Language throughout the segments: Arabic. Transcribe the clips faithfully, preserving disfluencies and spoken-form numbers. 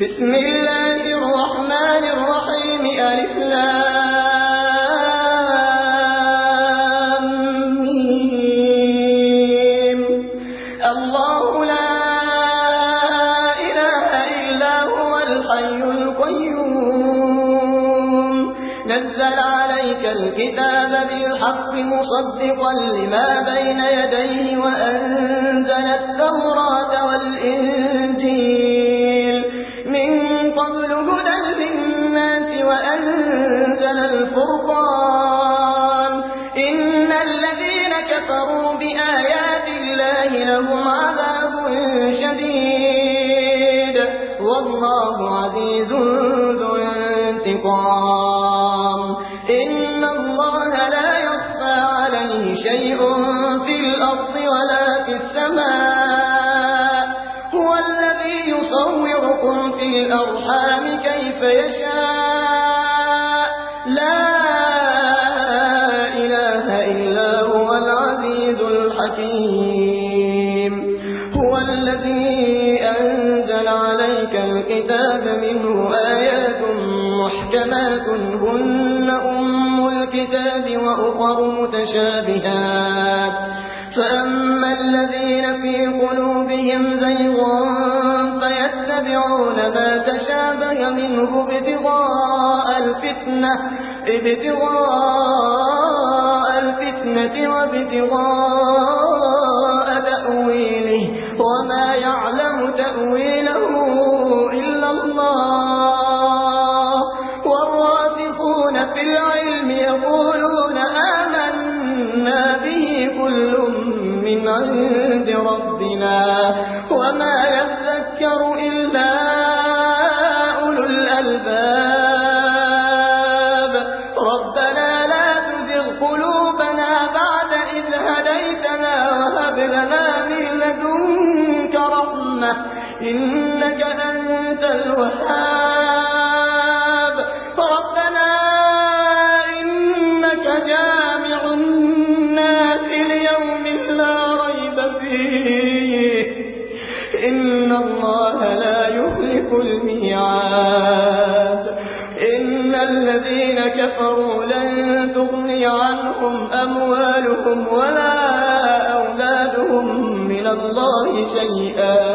بسم الله الرحمن الرحيم ألف لام ميم الله لا إله إلا هو الحي القيوم نزل عليك الكتاب بالحق مصدقا لما بين يديه وأنزل التوراة والإنجيل من قبل هدى للناس وأنزل الفرقان إن الذين كفروا بآيات الله لهم عذاب شديد والله عزيز ذو انتقام إن الله لا يخفى عليه شيء في الأرض ولا في السماء هو الذي يصوركم في الأرحام كيف يشاء لا إله إلا هو العزيز الحكيم هو الذي أنزل عليك الكتاب منه آيات محكمات هن أم الكتاب وأخر متشابهات فأما الذين في قلوبهم زيغ فيتبعون ما تشابه منه ابتغاء الفتنة ابتغاء الفتنة وابتغاء تأويله وما يعلم تأويله إلا الله والراسخون في العلم يقولون آمنا به كل من عند ربنا وما يذكر إلا أولو الألباب ربنا لا تزغ قلوبنا بعد إذ هديتنا وهب لنا من لدنك رحمة إنك أنت الوهاب ربنا إنك جامع الناس ليوم لا ريب فيه إن الله لا يخلف الميعاد إن الذين كفروا لن تغني عنهم أموالهم ولا أولادهم من الله شيئا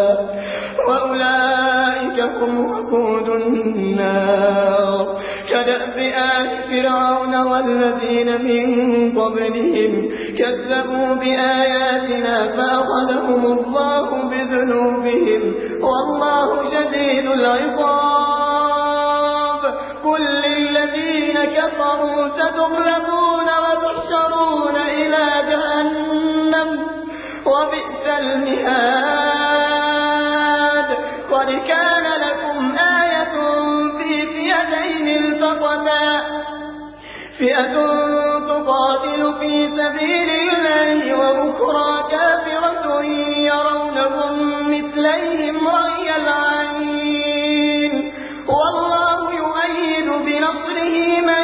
وأولئك هم وقود النار كدأب آل فرعون والذين من قبلهم كذبوا بآياتنا فأخذهم الله بذنوبهم والله شديد العقاب قل للذين كفروا ستغلبون وتحشرون إلى جهنم وبئس المهاد قد كان لكم آية في فئتين التقتا فئة تقاتل في سبيل الله وأخرى كافرة يرونهم مثليهم رأي العين والله يؤيد بنصره من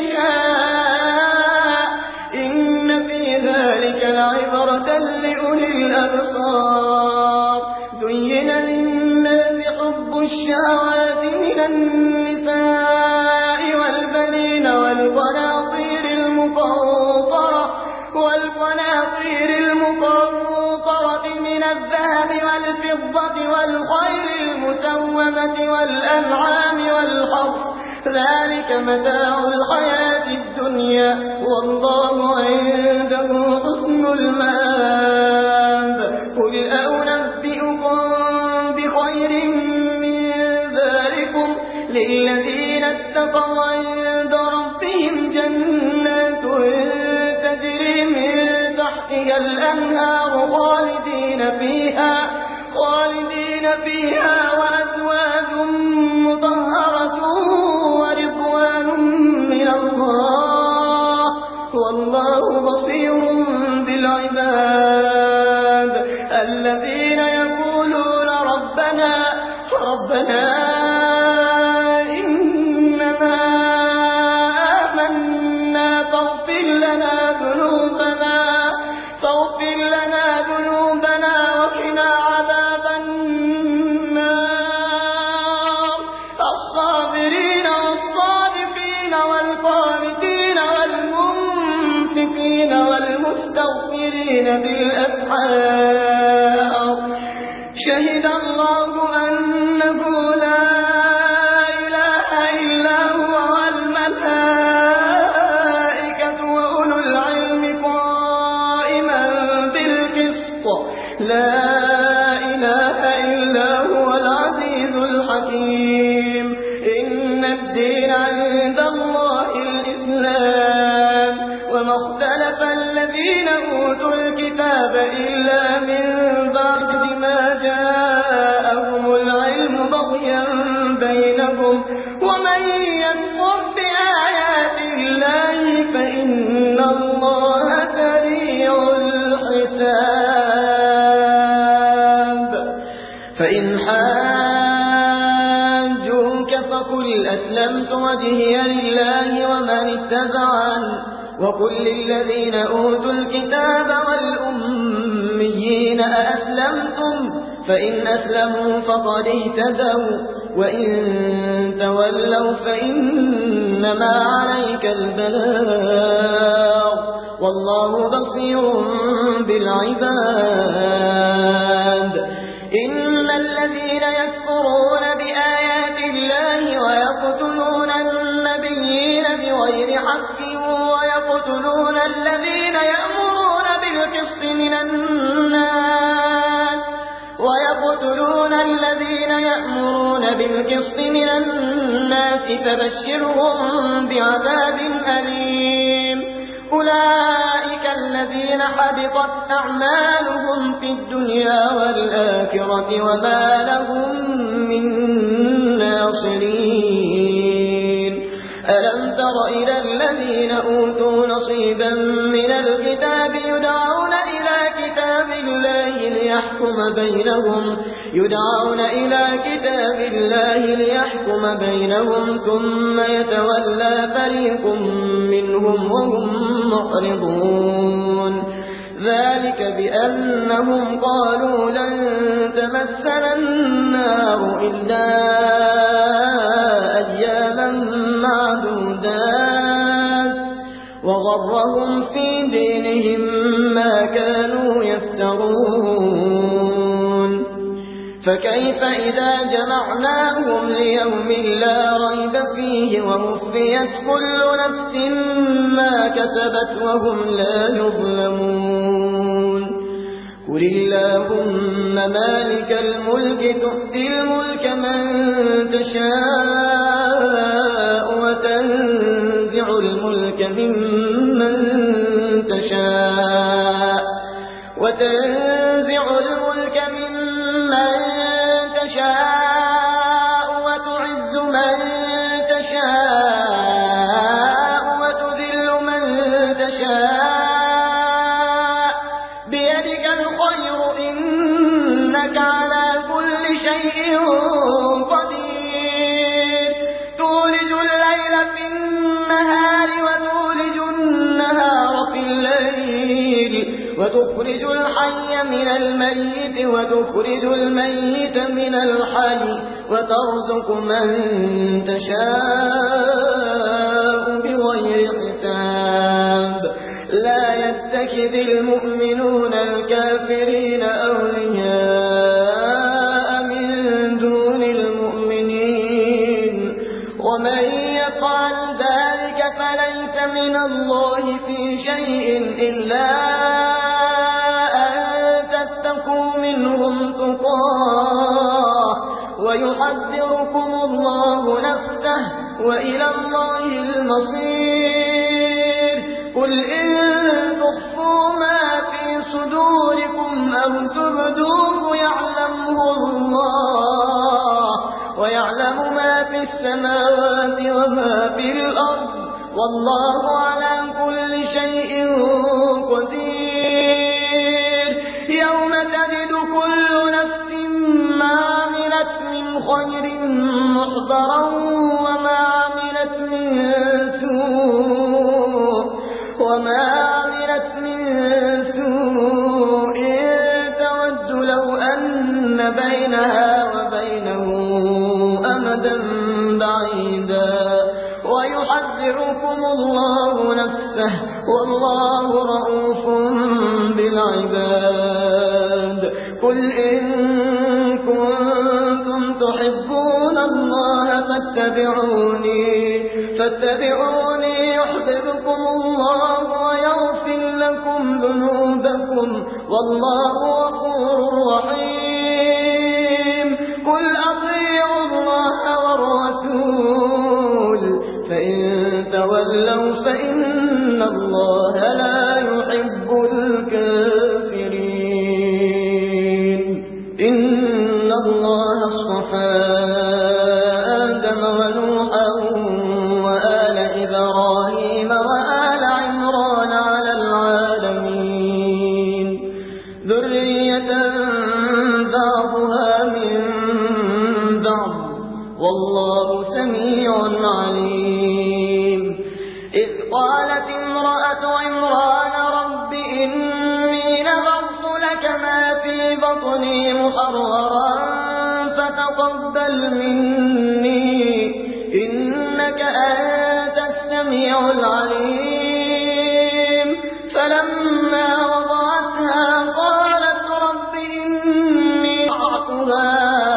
يشاء إن في ذلك لعبرة لأولي الأبصار زين للناس حب الشهوات من النساء والبنين والقناطير المقنطرة والقناطير المقنطرة من الذهب والفضة والخيل المسومة والأنعام والحرث ذلك متاع الحياة الدنيا والله عنده حسن المآب قل أنبئكم بخير من ذلكم للذين اتقوا عند ربهم جنات تجري من تحتها الأنهار خالدين فيها خالدين فيها وأزواج مطهرة ورضوان من الله والله بصير بالعباد الذين يقولون ربنا ربنا إننا آمنا فاغفر لنا ذنوبنا فاغفر لنا ذنوبنا وقنا عذاب النار المؤمنين بالأسحار شهد الله أنه لا إله إلا هو والملائكة وأولو العلم قائما بالقسط لا إله إلا هو العزيز الحكيم إن الدين عند الله الإسلام وما اختلف الذين أوتوا الكتاب إلا من بعد ما جاءهم العلم بغيا بينهم ومن يكفر بآيات الله فإن الله سريع الحساب فإن حاجوك فقل أسلمت وجهي لله ومن اتبعني وقل للذين أوتوا الكتاب والأميين أأسلمتم فإن أسلموا فقد اهتدوا وإن تولوا فإنما عليك البلاغ والله بصير بالعباد إن الذين يكفرون بآيات الله ويقتلون النبيين بغير حق ويقتلون الذين يأمرون بالقسط من الناس ويقتلون الذين يأمرون بالقسط من الناس فبشرهم بعذاب أليم أولئك الذين حبطت أعمالهم في الدنيا والآخرة وما لهم من ناصرين ألم تر إلى الذين أوتوا نصيبا من الكتاب يدعون إلى كتاب الله ليحكم بينهم يدعون إلى كتاب الله ليحكم بينهم ثم يتولى فريق منهم وهم معرضون ذلك بأنهم قالوا لن تمسنا النار إلا أياما معدودات وغرهم في دينهم ما كانوا يفترون فكيف إذا جمعناهم ليوم لا ريب فيه ووفيت كل نفس ما كسبت وهم لا يظلمون قل اللهم مالك الملك تؤتي الملك من تشاء وتنزع الملك ممن تشاء وتنزع الملك ممن تشاء وتعز من تشاء وتذل من تشاء بيدك الخير إنك على كل شيء قدير تولج الليل في النهار وتولج النهار في الليل وتخرج الحي من الميت وتخرج الميت من الحي وترزق من تشاء بغير حساب لا يتخذ المؤمنون الكافرين أولياء من دون المؤمنين ومن يفعل ذلك فليس من الله في شيء إلا منهم تقاه ويحذركم الله نفسه وإلى الله المصير قل إن تخفوا ما في صدوركم أو تبدوه يعلمه الله ويعلم ما في السماوات وما في الأرض والله على كل شيء قدير يوم تجد كل نفس ما عملت من خير محضرا وما عملت من سوء وما عملت من سوء تود لو أن بينها وبينه أمدا بعيدا ويحذركم الله نفسه والله رءوف بالعباد. قل إن كنتم تحبون الله فاتبعوني فاتبعوني يحببكم الله ويغفر لكم ذنوبكم والله غفور رحيم. قل أطيعوا الله والرسول فإن تولوا فإن الله لا يحب الكافرين. إن الله اصطفى آدم ونوحا وآل إبراهيم وآل عمران على العالمين ذرية بعضها من بعض والله سميع عليم. إذ قالت امرأة عمران رب إني نذرت لك ما في بطني محررا فتقبل مني إنك أنت السميع العليم. فلما وضعتها قالت رب إني وضعتها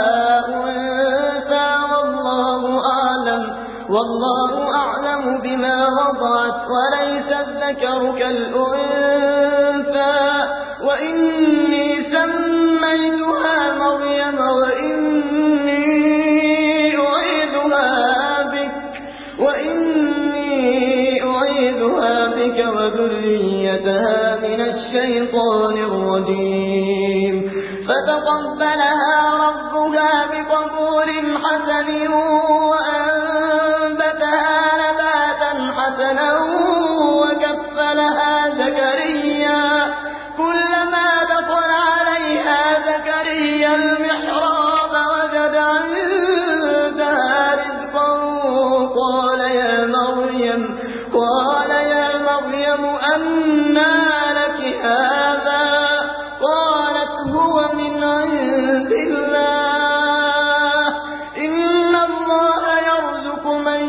أنثى والله أعلم والله أعلم بما وضعت وليس الذكر كالأنثى وإني سميتها مريم وإني أعيذها بك وإني أعيذها بك وذريتها من الشيطان الرجيم. فتقبلها ربها بقبول حسن وأنبتها نباتا حسنا وكفلها زكريا كلما دخل عليها زكريا المحراب وجد عندها رزقا قال يا مريم قال يا مريم أنى لك هذا قالت هو من عند الله إن الله يرزق من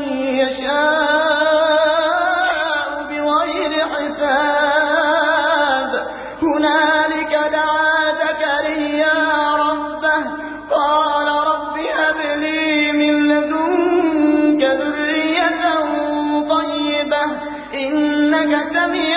يشاء بغير حساب. هنالك دعا زكريا ربه قال رب هب لي من لدنك ذرية طيبة إنك سميع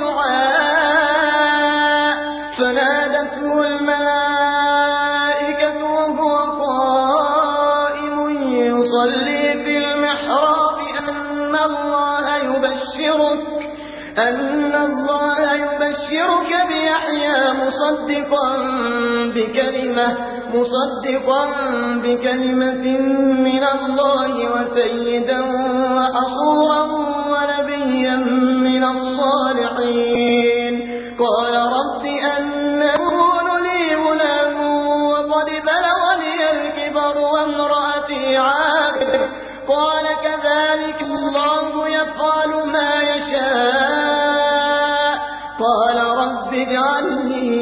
الدعاء. فنادته الملائكة وهو قائم يصلي في المحراب أن الله يبشرك أن الله يبشرك بيحيى مصدقا بكلمة مصدقا بكلمة من الله وسيدا وحصورا ونبيا من الصالحين. قال رب أن يكون لي غلام وقد بلغني الكبر وامرأتي عاقر قال كذلك الله يفعل ما يشاء. قال رب اجعل لي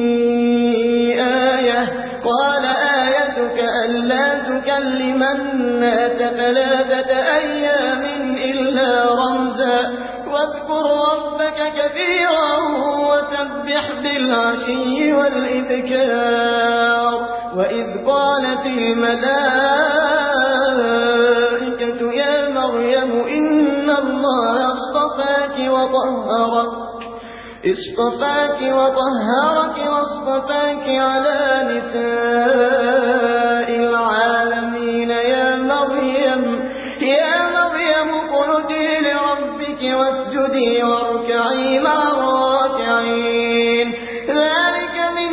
آية قال آيتك ألا تكلم الناس ثلاثة أيام إلا رمزا واذكر ربك كثيرا وسبح بالعشي والإبكار. وإذ قالت الملائكة يا مريم إن الله اصطفاك وطهرك اصطفاك وطهرك واصطفاك على نساء العالمين يا مريم يا مريم اقنتي لربك واسجدي واركعي مع الراكعين. ذلك من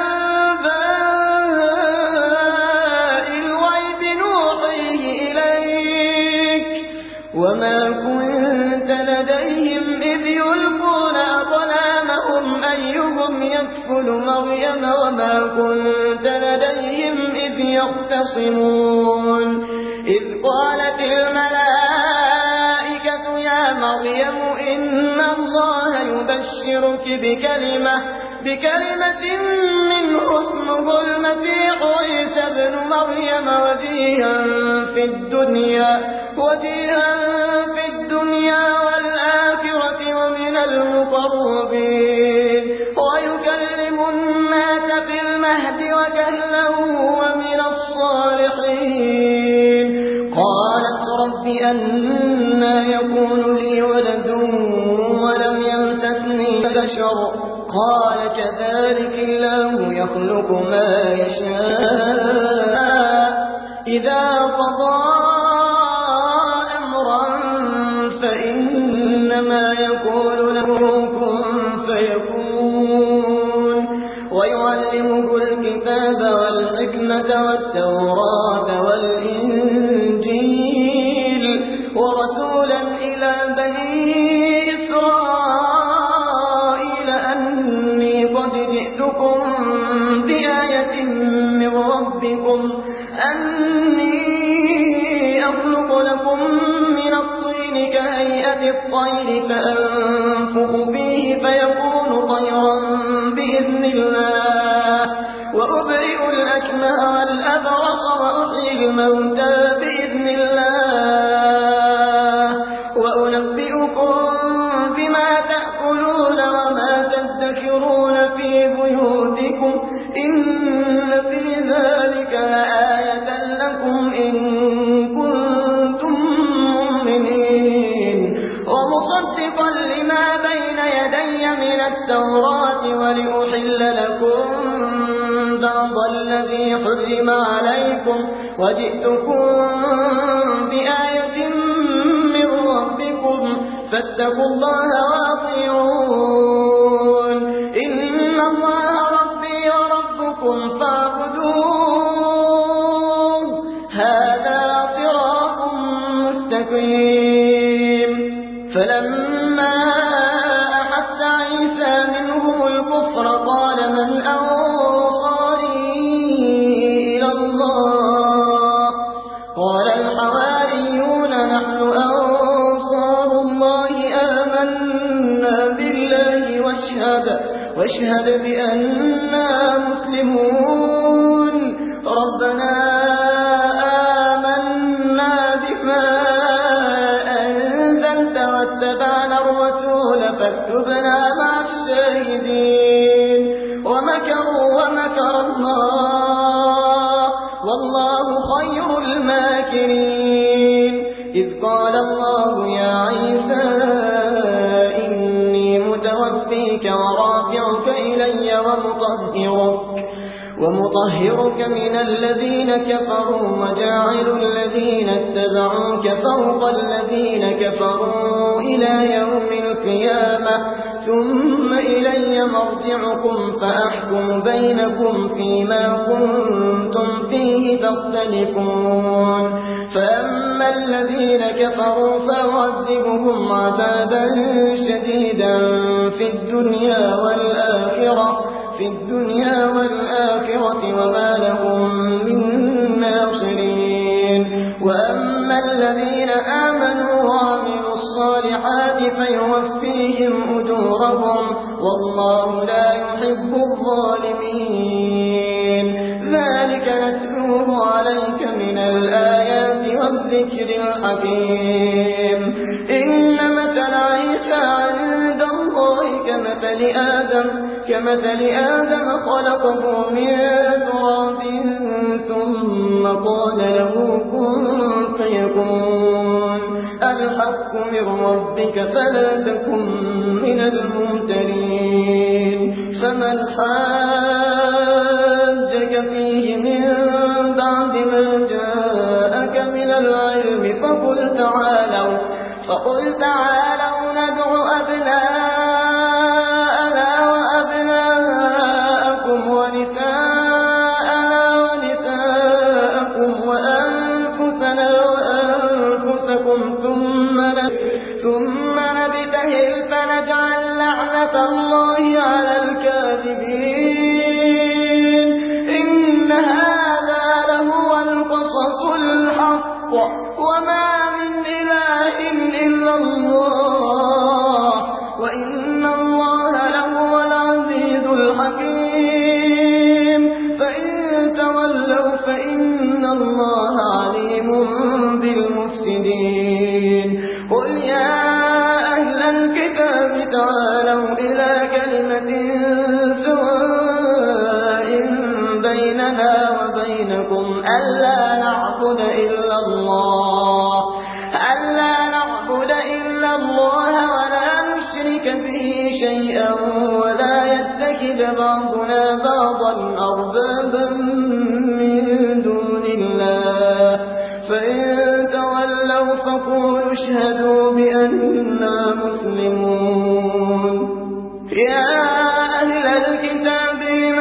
أنباء الغيب نوحيه إليك وما كنت لديهم إذ يلقون أقلامهم أيهم يكفل مريم وما كنت لديهم إذ يختصمون. إذ قالت الملائكة يا مريم إن الله يبشرك بكلمة بكلمة منه اسمه المسيح عيسى ابن مريم وجيها في الدنيا وجيها في الدنيا والآخرة ومن المقربين ويكلم الناس في المهد وكهلا ومن الصالحين. قالت رب أنى يكون لي ولد ولم يمسسني بشر قال كذلك الله يخلق ما يشاء إذا قضى أمرا فإنما يقول له كن فيكون. ويعلمه الكتاب والحكمة والتوراة والإنجيل ورسولا إلى بني إسرائيل أني قد جئتكم بآية من ربكم أني أخلق لكم من الطين كهيئة الطير فأنفخ فيه فيكون طيرا بإذن الله وأبرئ الأكمه والأبرص وأحيي الموتى بإذن الله وأنبئكم بما تأكلون وما تدخرون في بيوتكم إن في ذلك لآية لكم إن كنتم مؤمنين. ومصدقا لما بين يدي من التوراة ولأحل لكم بعض الذي حرم عليكم وجئتكم بآية من ربكم فاتقوا الله وأطيعون. إن الله ربي وربكم فاعبدوه هذا صراط مستقيم. فلما أحس عيسى منهم الكفر قال من أنصاري إلى الله قال الحواريون نحن أنصار الله آمنا بالله واشهد واشهد بأننا مسلمون. ربنا آمنا بما أنزلت واتبعنا الرسول فاكتبنا مع الشاهدين. ومكروا ومكر الله والله خير الماكرين. إذ قال الله يا عيسى إني متوفيك ورافعك إلي ومطهرك ومطهرك من الذين كفروا وجاعل الذين اتبعوك فوق الذين كفروا إلى يوم القيامة ثم إلي مرجعكم فأحكم بينكم فيما كنتم فيه تختلفون. فأما الذين كفروا فأعذبهم عذابا شديدا في الدنيا والآخرة في الدنيا والآخرة وما لهم من ناصرين. وأما الذين آمنوا وعملوا الصالحات فيوفيهم أجورهم والله لا يحب الظالمين. ذلك نتلوه عليك من الآيات والذكر الحكيم. إن مثل عيسى عند الله كمثل آدم كمثل آدم خلقه من تراب ثم قال له كن فيكون. الحق من ربك فلا تكن من الممترين. فمن حاجك فيه من بعد ما جاءك من العلم فقل تعالوا فقل تعالوا ندع أبناءنا وأبناءكم ونساءنا ونساءكم وأنفسنا وأنفسكم ثم ثم نبتهل فنجعل لعنة الله على الكاذبين. إن هذا لهو القصص الحق وما من إله إلا الله وإن الله لهو العزيز الحكيم. فإن تولوا فإن الله عليم ألا نعبد إلا الله ألا نعبد إلا الله ولا نشرك به شيئا ولا يتخذ بعضنا بعضا أربابا من دون الله فإن تولوا فقولوا اشهدوا بأننا مسلمون يا أهل الكتاب لم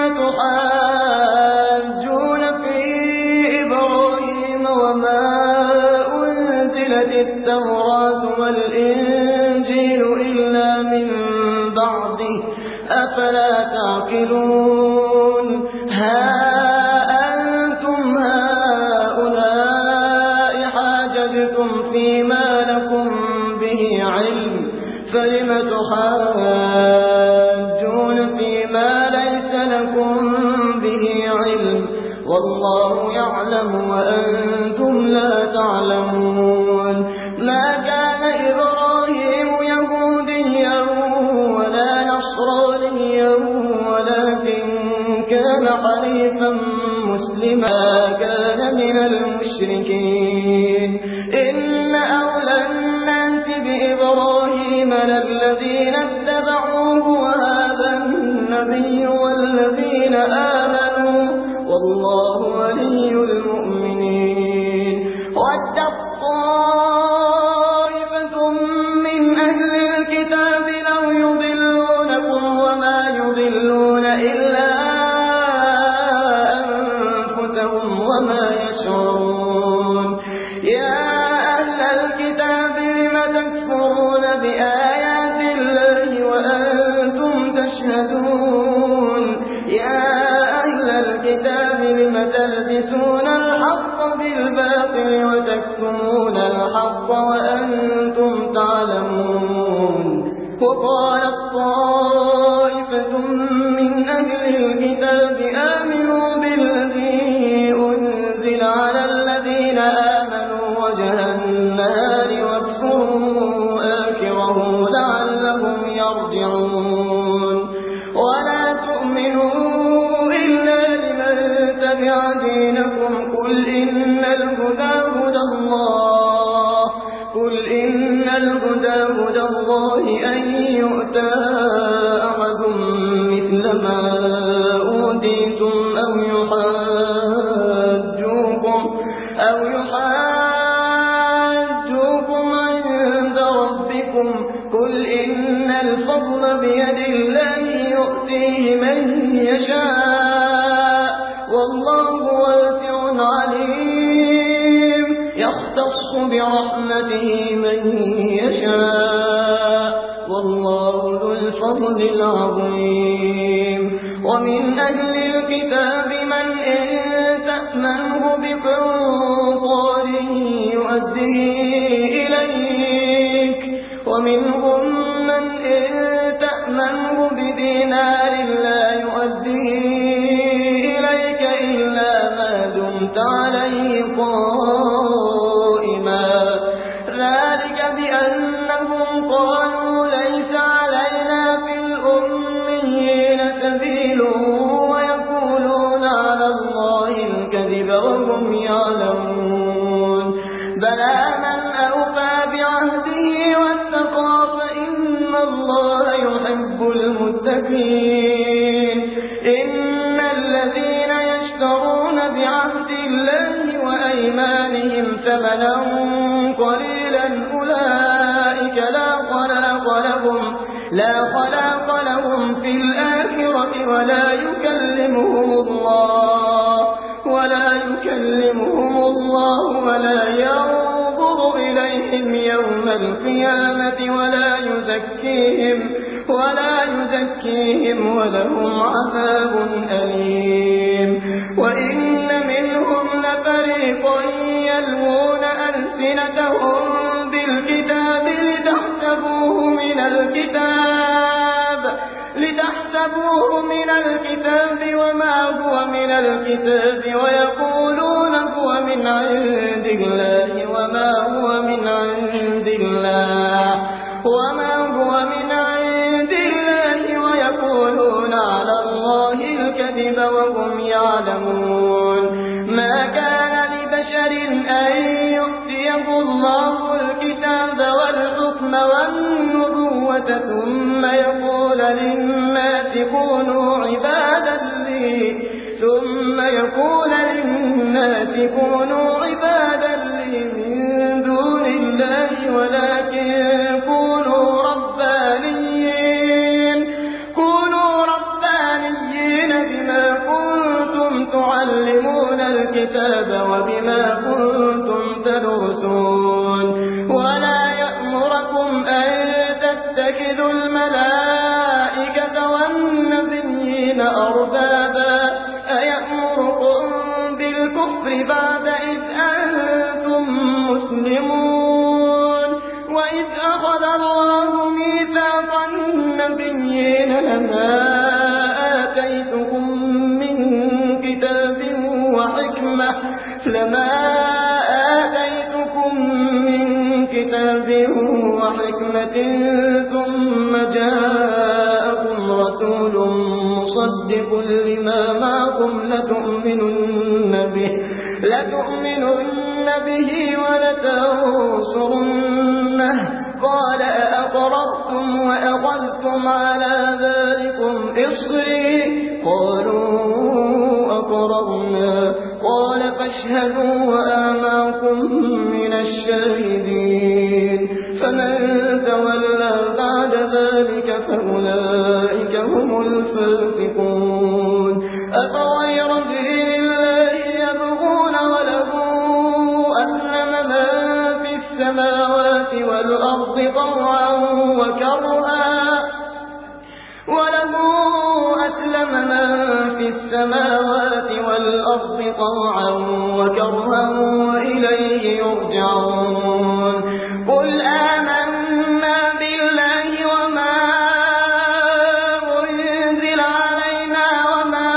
تحاجون في إبراهيم وما أنزلت التوراة والإنجيل إلا من بعده أفلا تعقلون ها أنتم هؤلاء حاججتم فيما لكم به علم فلم تحاجون فيما ليس لكم به علم والله يعلم وأنتم لا تعلمون ما كان إبراهيم يهوديا ولا نصرانيا ولكن كان حنيفا مسلما كان من المشركين إن أولى الناس بإبراهيم للذين اتبعوه وهذا النبي والذين آمنوا والله ولي المؤمنين ود طائفة من أهل الكتاب لو يضلونكم وما يضلون إلا أنفسهم وما يشعرون يا أهل الكتاب لم تكفرون بآيات الله وأنتم تشهدون يا أهل الكتاب لم تلبسون الحق بالباطل وتكتمون الحق وأنتم تعلمون وقالت طائفة من أهل الكتاب آمنوا بالذي أنزل على الذين آمنوا وجه النهار واكفروا آخره لعلهم يرجعون ولا تؤمنوا إلا لمن تبع دينكم قل إن الهدى هدى الله قل إن الهدى هدى الله أن يؤتى أحد مثل ما أوتيتم أو يحاجوكم أو يحاجوكم عند ربكم قل إن الفضل بيد الله يؤتيه من يشاء والله واسع عليم يختص برحمته من يشاء والله ذو الفضل العظيم ومن أهل الكتاب من إن تأمنه بقنطار يؤديه إليك ومنهم من إن تأمنه بدينار لا يؤديه إليك إلا ما دمت عليه قائما ذلك بأنهم قالوا ليس علينا في الأميين سبيل ويقولون على الله الكذب وهم يعلمون بلى من أوفى بعهده واتقى فإن الله يحب المتقين إن الذين يشترون بعهد الله وأيمانهم ثمنا قليلا أولئك لا خلاق لهم لا خلاق لهم في الآخرة ولا يكلمهم الله ولا يكلمهم الله ولا ينظر إليهم يوم القيامة ولا يزكيهم ولا يزكيهم ولهم عذاب أليم وإن منهم لفريقا يلوون ألسنتهم بالكتاب لتحسبوه من الكتاب لتحسبوه من الكتاب وما هو من الكتاب ويقولون هو من عند الله وما هو من عند الله وما هو من عند الله ويقولون على الله الكذب وهم يعلمون ما كان أن يؤتيه الله الكتاب والحكم والنبوة ثم يقول للناس كونوا عبادا لي ثم يقول للناس كونوا عبادا لي من دون الله ولكن كونوا ربانيين كونوا ربانيين بما كنتم تعلمون الكتاب وبما كنتم تدرسون ولا يأمركم أن تتخذوا الملائكة والنبيين أربابا أيأمركم بالكفر بعد إذ أنتم مسلمون وإذ أخذ الله ميثاق النبيين لما آتيتكم من كتاب وحكمة لما آتيتكم من كتاب وحكمة ثم جاءكم رسول مصدق لما معكم لتؤمنن به لتؤمنن به ولتنصرنه قال أأقررتم وأخذتم على ذلكم إصري قالوا أقررنا قال فاشهدوا وأنا من الشاهدين فمن تولى بعد ذلك فأولئك هم الفاسقون أفغير دين الله يبغون وله أسلم من في السماوات والأرض طوعا وكرها وله أسلم من في السماوات والأرض طوعا وكرها وإليه يرجعون قل آمنا بالله وما أنزل علينا وما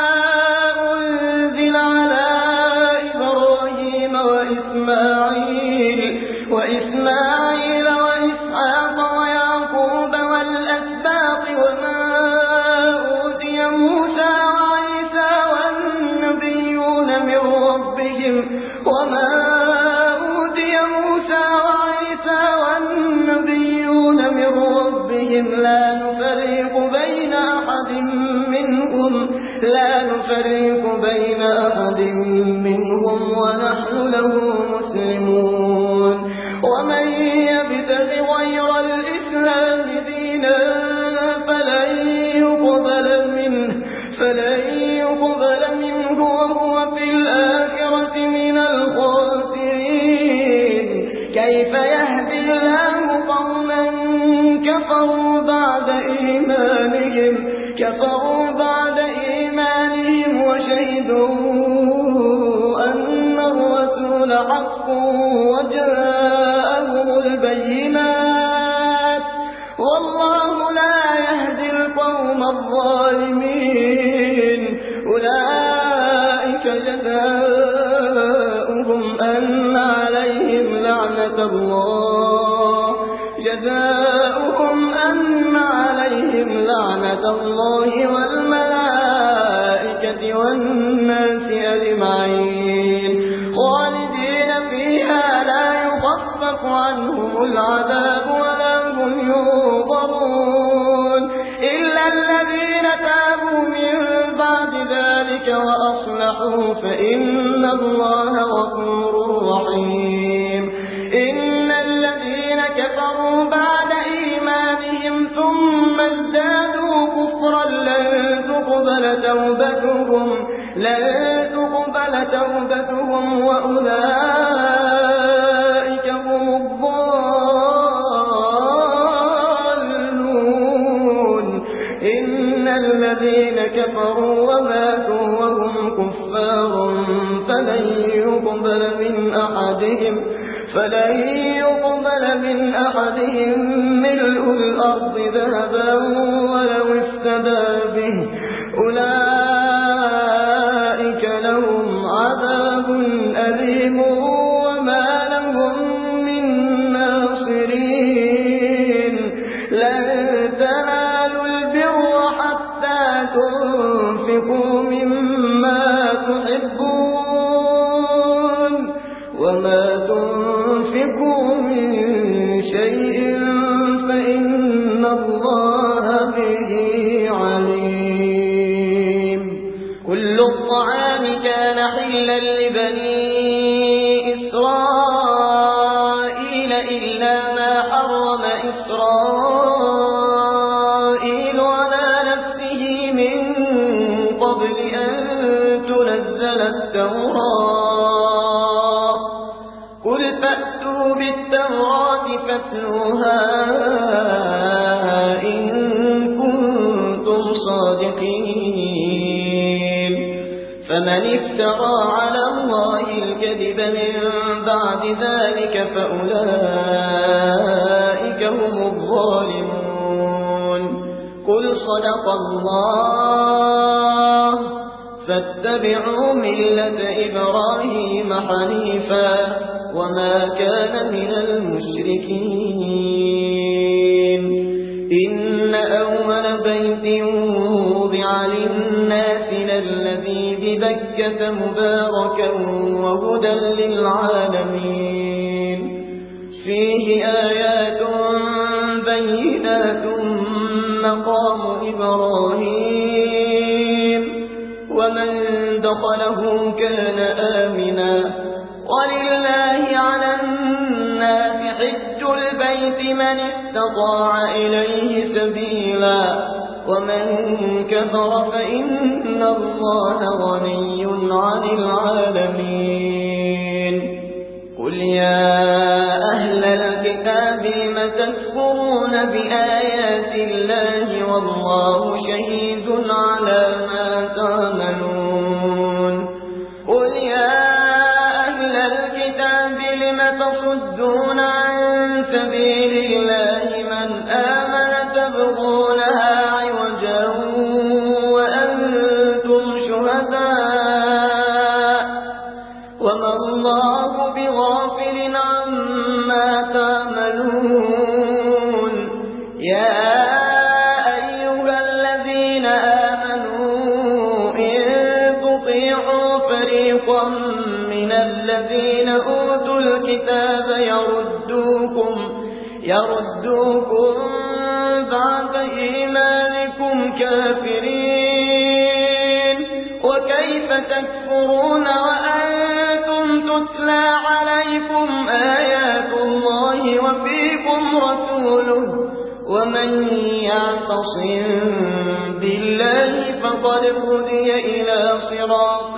أنزل على إبراهيم وإسماعيل وإسماعيل وإسحاق ويعقوب والأسباط وما أوتي موسى وعيسى والنبيون من ربهم وما أوتي موسى وعيسى والنبيون من ربهم لا نفرق بين أحد منهم لا نفرق بين أحد منهم ونحن له مسلمون ومن يبتغ غير الإسلام دينا فلن يقبل منه فلن يقبل منه وهو في الآخرة من الخاسرين كيف يهدي الله قوما كفروا بعد إيمانهم كفروا بعد إيمانهم وشهدوا أن الرسول حق وجاءهم البينات والله لا يهدي القوم الظالمين أولئك جزاؤهم أن عليهم لعنة الله جزاؤهم أن عليهم لعنة الله والملائكة والناس أجمعين خالدين فيها لا يخفف عنهم العذاب ولا هم ينظرون إلا الذين تابوا من بعد ذلك وأصلحوا فإن الله غفور رحيم إن الذين كفروا بعد إيمانهم ثم ازدادوا كفرا لن تقبل توبتهم لن تقبل توبتهم وأولئك هم الضالون إن الذين كفروا وماتوا وهم كفار فلن يقبل من أحدهم فلن يقبل من أحدهم ملء الأرض ذهبا ولو افتدى به أولئك لهم عذاب أليم وما لهم من ناصرين لن تنالوا البر حتى تنفقوا مما تحبون وما تنفقوا من شيء فإن الله به عليم. كل الطعام كان حلا لبني إسرائيل إلا ما حرم إسرائيل على نفسه من قبل أن تنزل التوراة. قل فأتوا بالتوراة فاتلوها إن كنتم صادقين. فمن افترى على الله الكذب من بعد ذلك فأولئك هم الظالمون. قل صدق الله فاتبعوا ملة إبراهيم حنيفا وما كان من المشركين. إن أول بيت وضع للناس للذي ببكة مباركا وهدى للعالمين. فيه آيات بينات مقام إبراهيم ومن دخله كان آمنا. ولله على الناس حج البيت من استطاع إليه سبيلا ومن كفر فإن الله غني عن العالمين. قل يا أهل الكتاب لم تكفرون بآيات الله والله شهيد على ما تعملون. قل يا أهل الكتاب لم تصدون عن سبيل الله من آمن تبغونها عوجا وأنتم شهداء وما الله بغافل عما تعملون. يا أيها الذين آمنوا إن تطيعوا فريقا من الذين أوتوا الكتاب يردوكم يردوكم بعد إيمانكم كافرين. وكيف تكفرون وأنتم تتلى عليكم آيات الله وفيكم رسوله ومن يعتصم بالله فقد هدي إلى صراط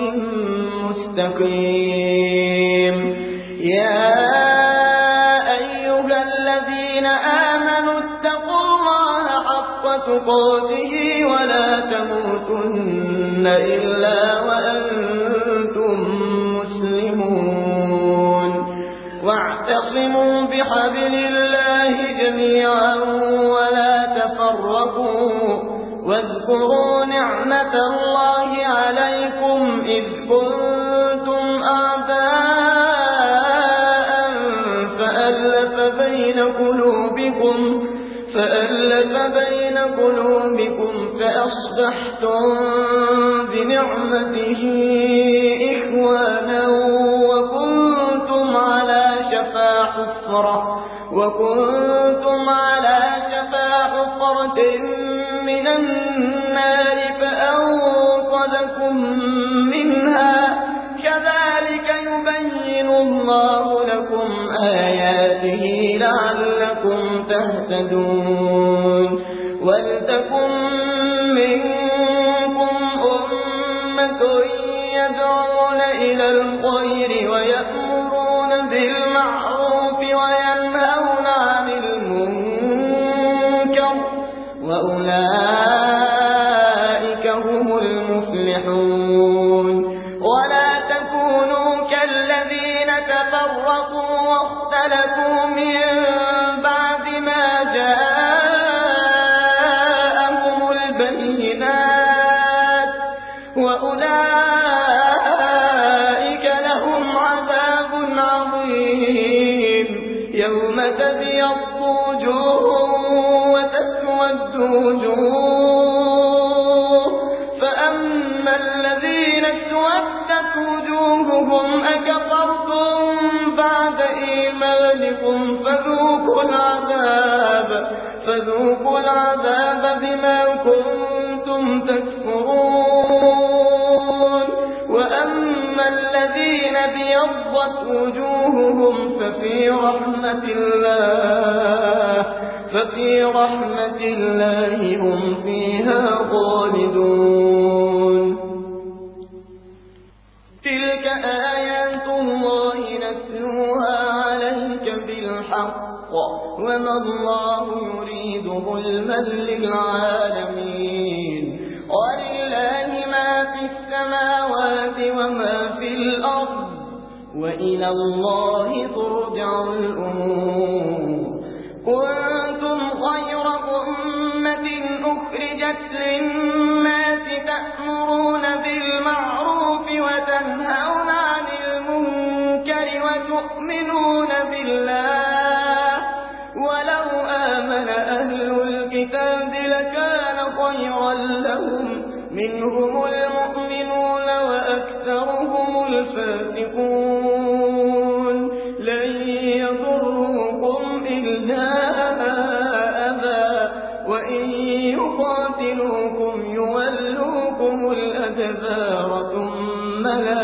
مستقيم. يا أيها الذين آمنوا اتقوا الله حق تقاته ولا تموتن إلا وأنتم مسلمون. واعتصموا بحبل الله جميعا ولا تفرقوا. واذكروا نعمة الله عليكم إذ كنتم أعداء فألف بين قلوبكم فألف بين قلوبكم فأصبحتم بنعمته إخوانا وكنتم على شفا حفرة وكنتم على شفا حفرة من النار فأنقذكم منها. كذلك يبين الله لكم آياته لعلكم تهتدون. ولتكن منكم أمة يدعون إلى الخير ويأمرون بالمعروف وينهون عن المنكر وأولئك هم المفلحون. ولا تكونوا كالذين تفرقوا واختلفوا من بعد ما جاءهم البينات وأولئك لهم عذاب عظيم. يوم تبيض وجوه وتسود وجوه فأما الذين اسودت وجوههم أكفرتم بعد إيمانكم فذوقوا العذاب فذوقوا العذاب بما كنتم تكفرون. وأما الذين ابيضت وجوههم ففي رحمة الله ففي رحمة الله هم فيها خالدون. تلك آيات الله نتلوها عليك بالحق وما الله يريد ظلما للعالمين. ولله ما في السماوات وما في الأرض وإلى الله ترجع الأمور. كنتم خير أمة أخرجت للناس تأمرون بالمعروف وتنهون عن المنكر وتؤمنون بالله ولو آمن أهل الكتاب لكان خيرا لهم منهم المؤمنون وأكثرهم الفاسقون. لن يضروكم إلا أذى وإن يقاتلوكم يولوكم الأدبار ثم لا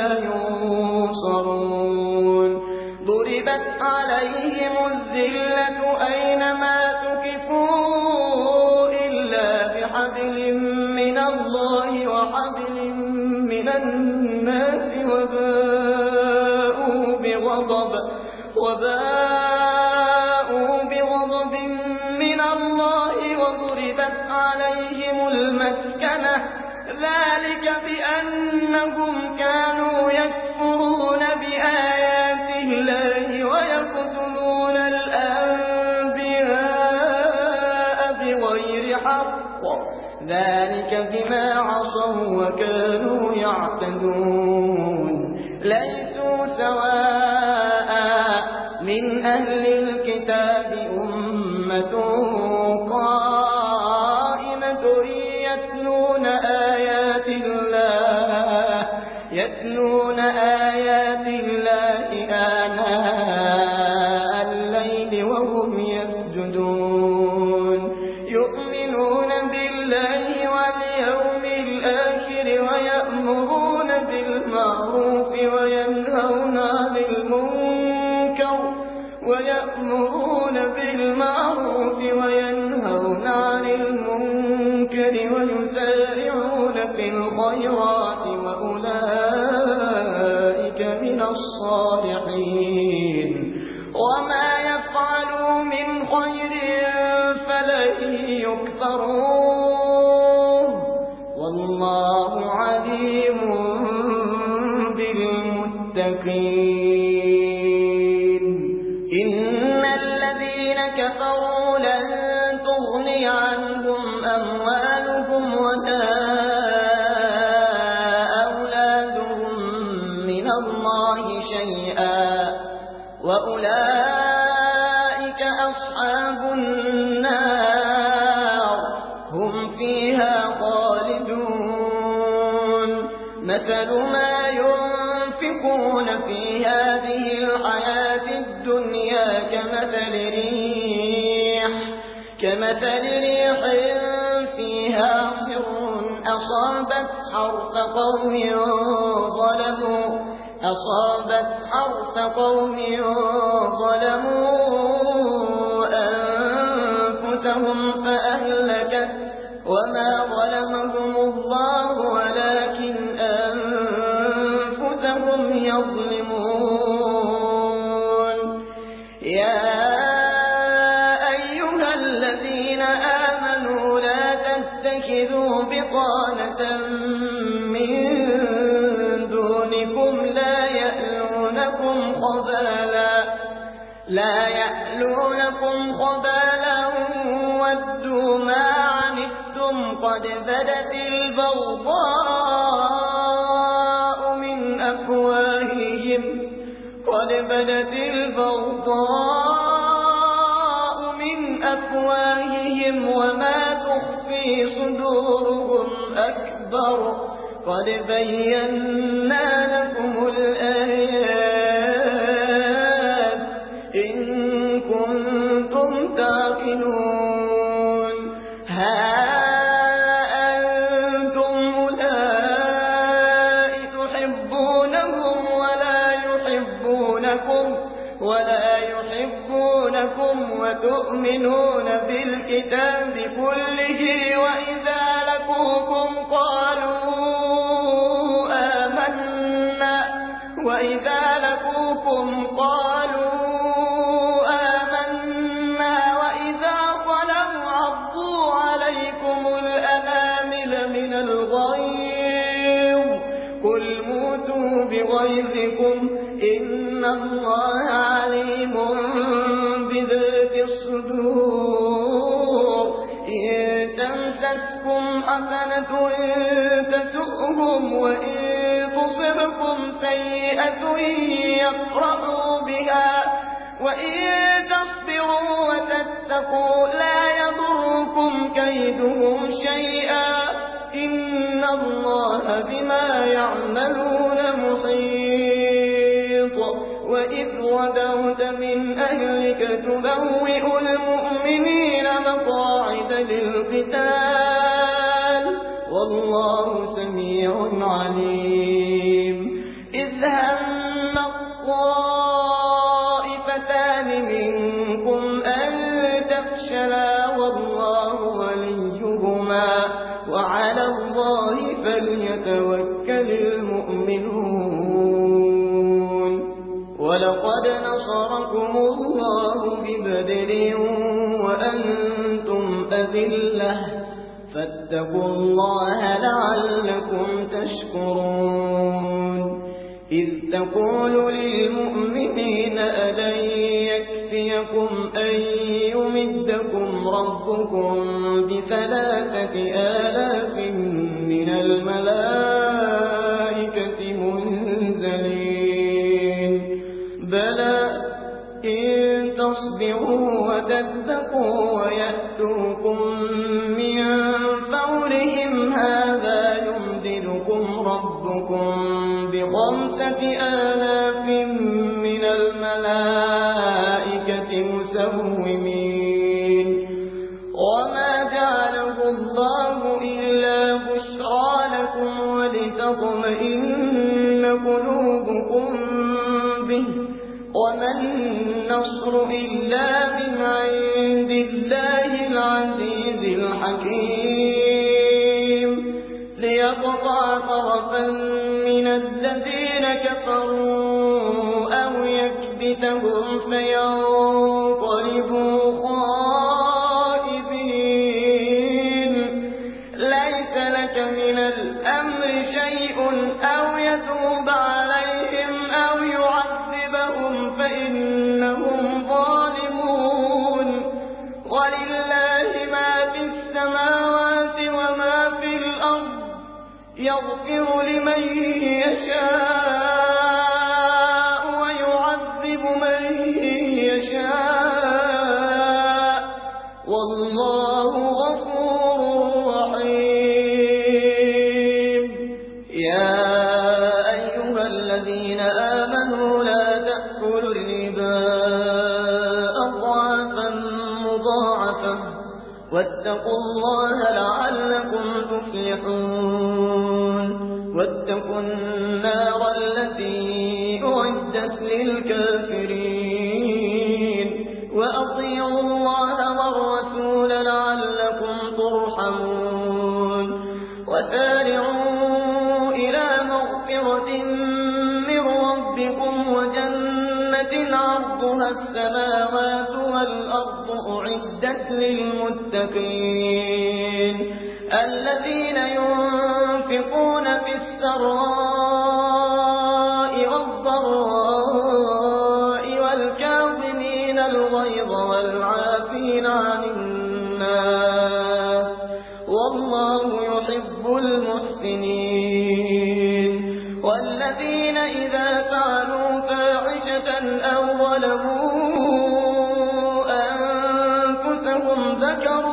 ينصرون. ضربت عليهم الذلة أينما تكفوا إلا بحبل من الله وحبل من الناس وباءوا بغضب وباءوا بغضب من الله وضربت عليهم المسكنة ذلك بأنهم كانوا يكفرون بآيات الله ويقتلون الأنبياء بغير حق ذلك بما عصوا وكانوا يعتدون. ليسوا سواء من أهل الكتاب أمة قائمة يتلون آيات الله يتلون آيات الله آناء الليل وهم يسجدون. يؤمنون بالله واليوم الآخر ويأمرون بالمعروف وينهون عن المنكر ويأمرون بالمعروف وينهون عن المنكر ويسارعون في الخيرات وأولئك من الصالحين. وما يفعلوا من خير فلن يكفروه والله عليم بالمتقين. إن الذين كفروا لن تغني عنهم أموالهم ولا أولادهم من الله شيئا وأولئك أصحاب النار هم فيها خالدون. مثل ما ينفقون في هذه الحياة الدنيا كمثل ريح كمثل ريح فيها صر أصابت حرث قوم ظلموا أصابت حرث قوم ظلموا أنفسهم فأهلكت وما ظلمهم الله ولكن أنفسهم يظلمون. يا أيها الذين آمنوا لا تتخذوا بطانة من دونكم لا يألونكم خبالا لا يألونكم خبالا ودوا ما عنتم قد بدت البغضاء من أفواههم قد بدت البغضاء من أفواههم وما تخفي صدورهم أكبر قد بينا لكم الآيات يؤمنون ها أنتم أولئك تحبونهم ولا يحبونكم ولا يحبونكم وتؤمنون بالكتاب كله وإذا لقوكم قالوا آمنا وإذا لقوكم قالوا آمنا وإذا خلوا عضوا عليكم الأنامل من الغيظ قل موتوا بغيظكم إن الله عليم بذات الصدور إن تمسسكم حسنة تسؤهم وإن تصبكم سيئة يفرحوا بها وإن تصبروا وتتقوا لا يضركم كيدهم شيئا إن الله بما يعملون محيط وإذ غدوت من أهلك تبوئ المؤمنين مقاعد للقتال والله سميع عليم إذ هم الطائفتان منكم أن تفشلا والله وليهما وعلى الله فليتوكل المؤمنون ولقد نصركم الله ببدر وأنتم أذلة فاتقوا الله لعلكم تشكرون إذ تقول للمؤمنين ألن يكفيكم أن يمدكم ربكم بثلاثة آلاف من الملائكة منزلين بلى إن تصبروا وتتقوا ويأتوكم من فورهم هذا يمددكم ربكم بخمسة آلاف من الملائكة مسومين وما جعله الله إلا بشرى لكم ولتطمئن قلوبكم به وما النصر إلا من عند الله العزيز الحكيم ليقطع طرفا من الذين كفروا أو يكبتهم فينقلبوا خائبين ليس لك من الأمر شيء أو يتوب عليهم أو يعذبهم فإنهم ظالمون ولله ما في السماوات وما في الأرض يغفر لمن يشاء ويعذب من يشاء والله غفور رحيم يا أيها الذين آمنوا لا تأكلوا الربا أضعافا مضاعفة واتقوا الله لعلكم تفلحون واتقوا النار التي أعدت للكافرين وأطيعوا الله والرسول لعلكم ترحمون وسارعوا إلى مغفرة من ربكم وجنة عرضها السماوات والأرض أعدت للمتقين الذين ينفقون في السراء والضراء والكاظمين الغيظ والعافين عن الناس والله يحب المحسنين والذين إذا فعلوا فاحشة أو ظلموا أنفسهم ذكروا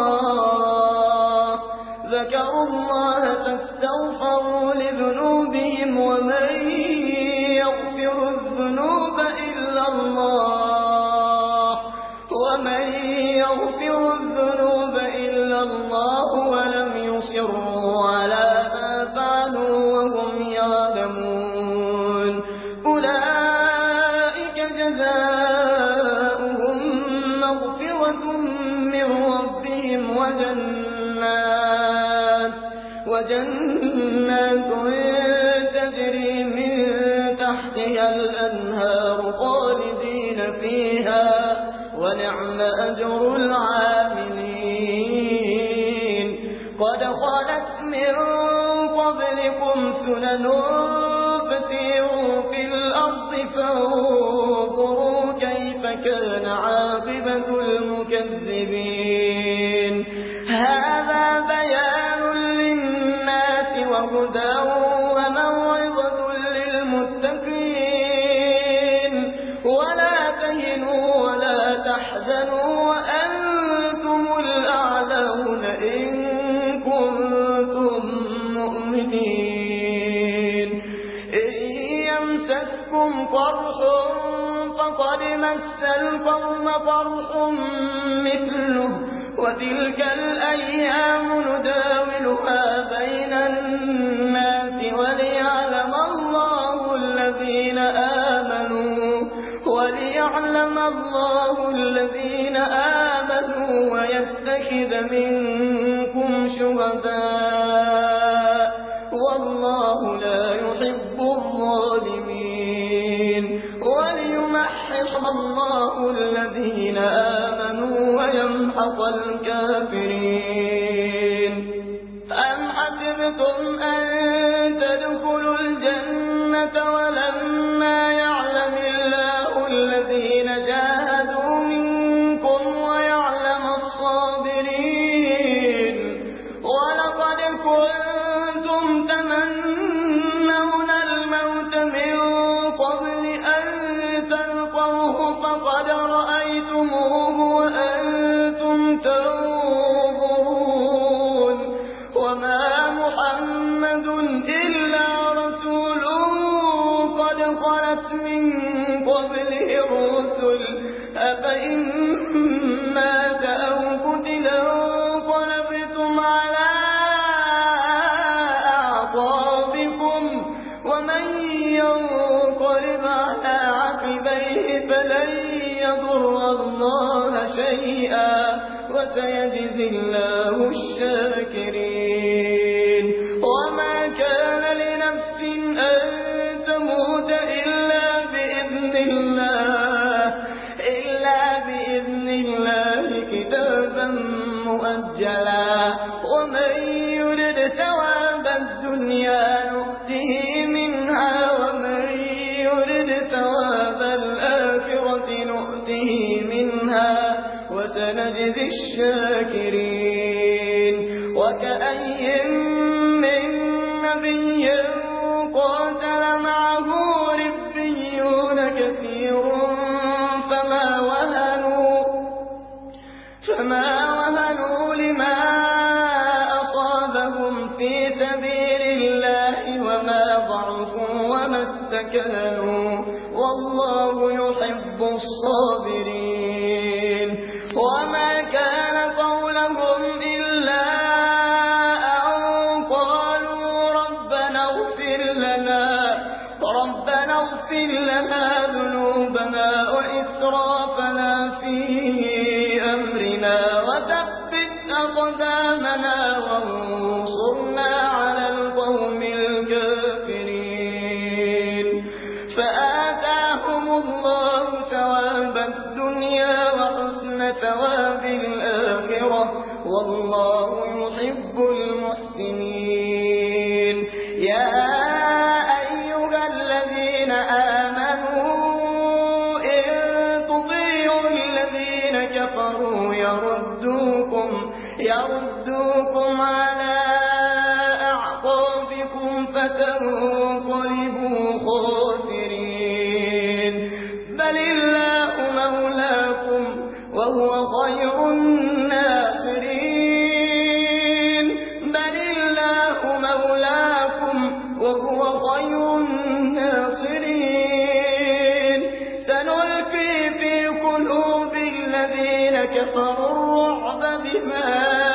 الله ذكروا الله فاستغفروا لذنوبهم ومن يغفر الذنوب إلا الله ومن يغفر جزاؤهم مغفرة من ربهم وجنات, وجنات تجري من تحتها الأنهار خالدين فيها, ونعم أجر العاملين. قد خلت من قبلكم سنن فسيروا في الأرض فانظروا كيف كان عاقبة المكذبين. هذا بيان للناس وهدى وموعظة للمتقين. ولا تهنوا ولا تحزنوا وأنتم الأعلون إن كنتم مؤمنين. إن يمسسكم قرح فقد مس القوم قرح مثله, وتلك الأيام نداولها بين الناس وليعلم الله الذين آمنوا وليعلم الله الذين آمنوا ويتخذ منكم شهداء, والله لا يحب الظالمين. وليمحص الله الذين آمنوا ويمحق الكافرين. أم حسبتم أن تدخلوا الجنة ولما يعلم الله الذين جاهدوا منكم ويعلم الصابرين. ولقد كنتم تمنون الموت من قبل أن تلقوه فقد رأيتموه وأنتم تنظرون. وما محمد إلا رسول قد خلت من قبله الرسل, أفإن مات أو قتل انقلبتم على أعقابكم, ومن ينقلب على عقبيه فلن يضر الله شيئا, وسيجزي الله الشاكرين. وما كان لنفس أن تموت إلا بإذن الله, إلا بإذن الله كتابا مؤجلا. ومن يرد ثواب الدنيا نؤته منها, ومن يرد ثواب الآخرة نؤته منها, وسنجزي الشاكرين. وكأي من نبي قاتل معه ربيون كثير فما وهنوا, فما وهنوا لما أصابهم في سبيل الله وما ضعفوا وما استكانوا, والله يحب الصابرين. وما كان قولهم إلا أن قالوا ربنا اغفر لنا, ربنا اغفر لنا ذنوبنا وإسرافنا في أمرنا وثبت أقدامنا وانصرنا على القوم الكافرين. فآتاهم الله ثواب الدنيا وحسن ثواب الآخرة, والله يحب المحسنين. يا أيها الذين آمنوا إن تطيعوا الذين كفروا يردوكم, يردوكم على أعقابكم فتنقلبوا خاسرين. بل الله مولاكم وهو خير الناصرين. بل الله مولاكم وهو خير الناصرين. سنلقي في قلوب الذين كفروا الرعب بما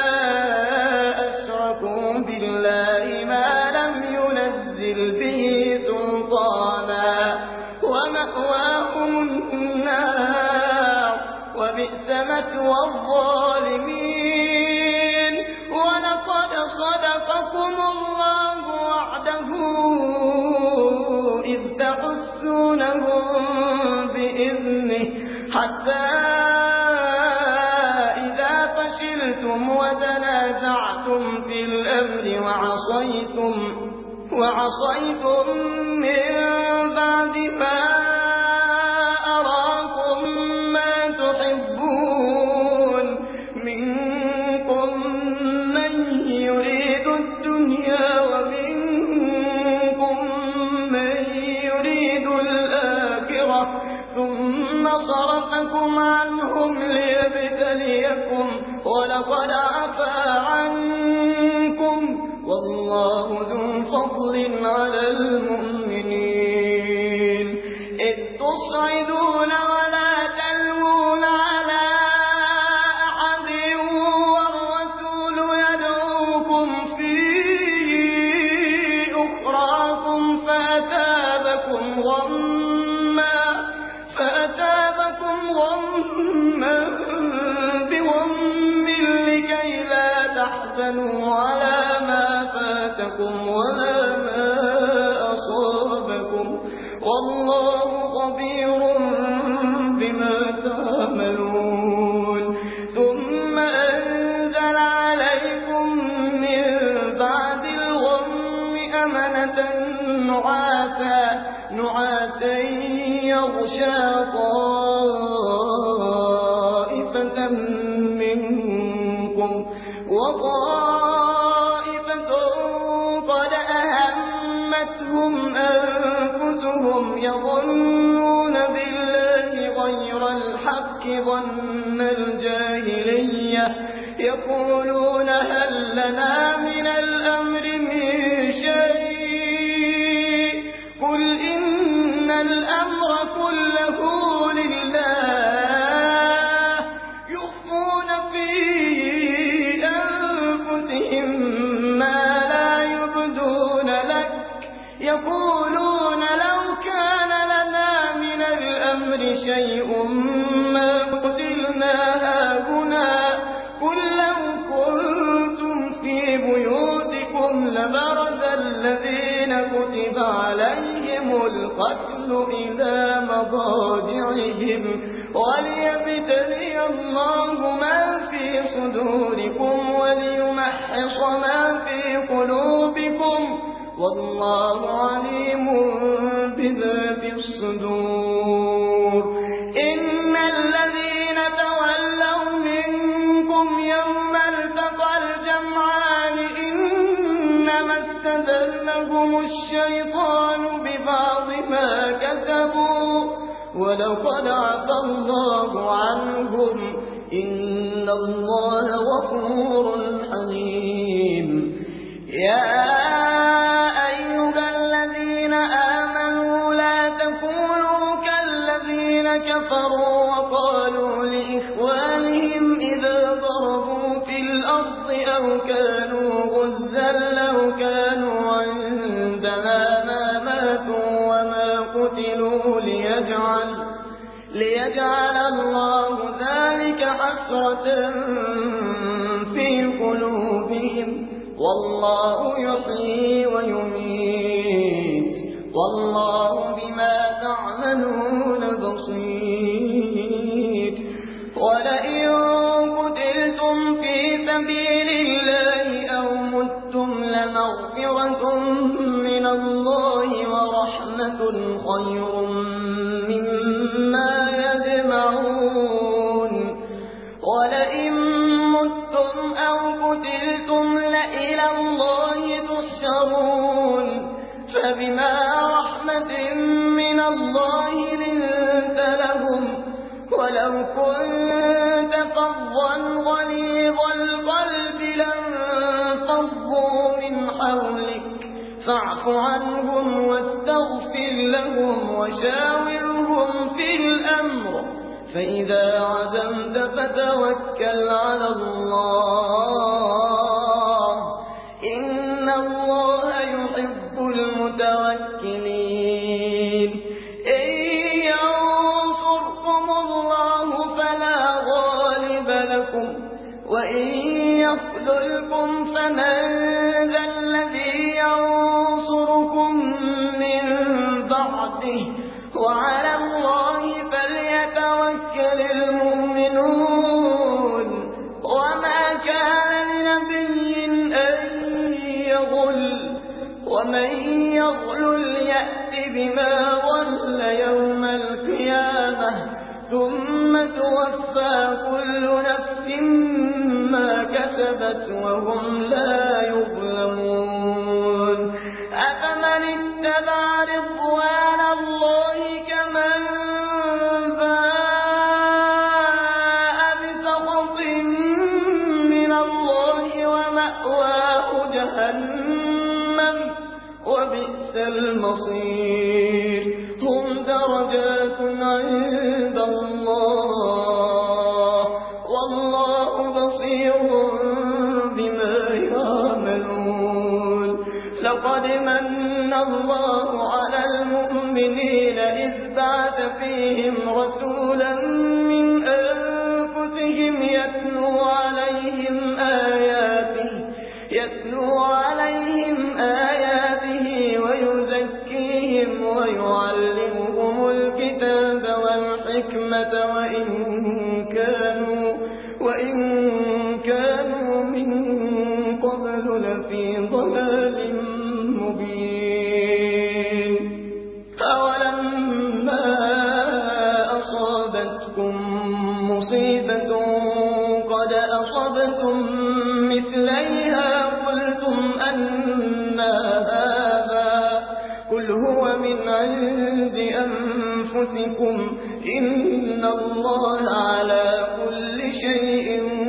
أشركوا بالله ما لم ينزل به سلطانا, ومأواهم النار وبئس مثوى الظالمين ولقد صدقكم الله وعده إذ تحسونهم بإذنه حتى إذا فشلتم وتنازعتم في الأمر وعصيتم وعصيتم من بعد ما أراكم ما تحبون منكم من يريد الدنيا ومنكم من يريد الآخرة ثم صرفكم عنهم ليبتليكم ولقد عفا عنكم والله ذو فضل على المؤمنين إذ تصعدون ولا تلوون على أحد والرسول يدعوكم في أخراكم فأتابكم غما فأتابكم غما بغم لكي لا تحزنوا على ما فاتكم ولا ما أصابكم والله خبير بما تعملون ثم أنزل عليكم من بعد الغم أمنة نعاسا نعاسا يغشى طائفة منكم وطائفة قد أهمتهم أنفسهم يظنون بالله غير الحق ظن الجاهلية يقولون هل لنا من الأمر من شيء قل إن الأمر كله لله يخفون في أنفسهم ما لا يبدون لك يقولون لو كان لنا من الأمر شيء ما قتلنا هاهنا قل لو كنتم في بيوتكم لبرز الذين كتب عليهم القتل إلى مضاجعهم وليبتلي الله ما في صدوركم وليمحص ما في قلوبكم والله عليم بذات الصدور إن الذين تولوا منكم يوم التقى الجمعان إنما استزلهم الشيطان ببعض ما كسبوا ولقد عفا الله عنهم إن الله غفور حليم يا أيها الذين آمنوا لا تكونوا كالذين كفروا وقالوا لإخوانهم إذا ضربوا في الأرض أو كانوا غزا لو كانوا عندنا ما ماتوا وما قتلوا ليجعل ليجعل الله ذلك حسرة في قلوبهم والله يحيي ويميت والله بما تعملون بصير ولئن قتلتم في سبيل الله أو متم لمغفرة من الله ورحمة خير مما يجمعون ولئن متم أو قتلتم لإلى الله تحشرون فبما رحمة من الله لنت لهم ولو كنت فظا غليظ القلب لانفضوا من حولك فاعف عنهم واستغفر لهم وشاورهم في الأمر فإذا عزمت فتوكل على الله إن الله يحب المتوكلين إن ينصركم الله فلا غالب وإن يخذلكم فمن ذا الذي ينصركم من بعده وعلى الله فليتوكل المؤمنون وما كان لنبي أن يغل ومن يغلل يأت بما غل يوم القيامة ثم توفى كل نفس ما كسبت وهم لا يظلمون أفمن اتبع رضوان الله كمن باء بسخط من الله ومأواه جهنم وبئس المصير هم درجات عند الله والله بصير بما يعملون لقد من الله على المؤمنين إذ بعث فيهم رسولا من أنفسهم يتلو عليهم آياته يتلو عليهم آياته ويزكيهم ويعلمهم الكتاب والحكمة وإن كانوا وإن كانوا من قبل لفي ضلال مبين أولما أصابتكم مصيبة قد أصبتم مثليها قلتم أنى هذا قل هو من عند أنفسكم إن الله على كل شيء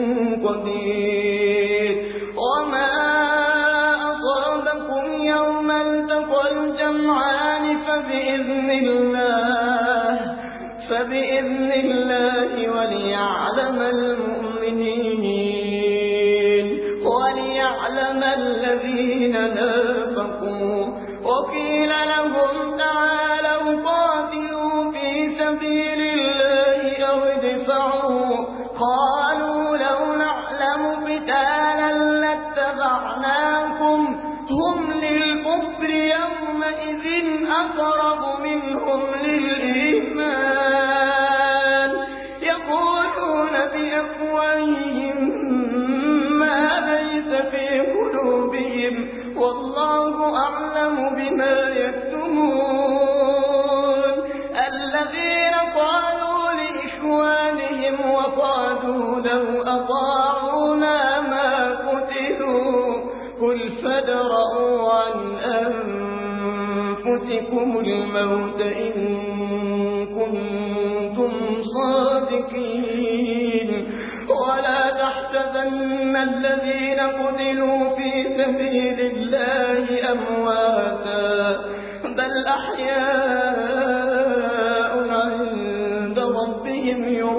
قدير وما أصابكم يوم التقى الجمعان فبإذن الله فبإذن الله وليعلم المؤمنين وليعلم الذين نافقوا وقيل لهم تعالوا قاتلوا في سبيل الله أو ادفعوا قالوا لو نعلم قتالا لاتبعناكم هم للكفر يومئذ أقرب منهم للإيمان يقولون بأفواههم ما ليس في قلوبهم والله أعلم بما يكتمون الذين قالوا لإخوانهم وقالوا لو أطاعونا ما قتلوا قل فادرءوا عن أنفسكم الموت إن كنتم صادقين ولا تحسبن الذين قتلوا في سبيل الله أمواتا بل أحياء عند ربهم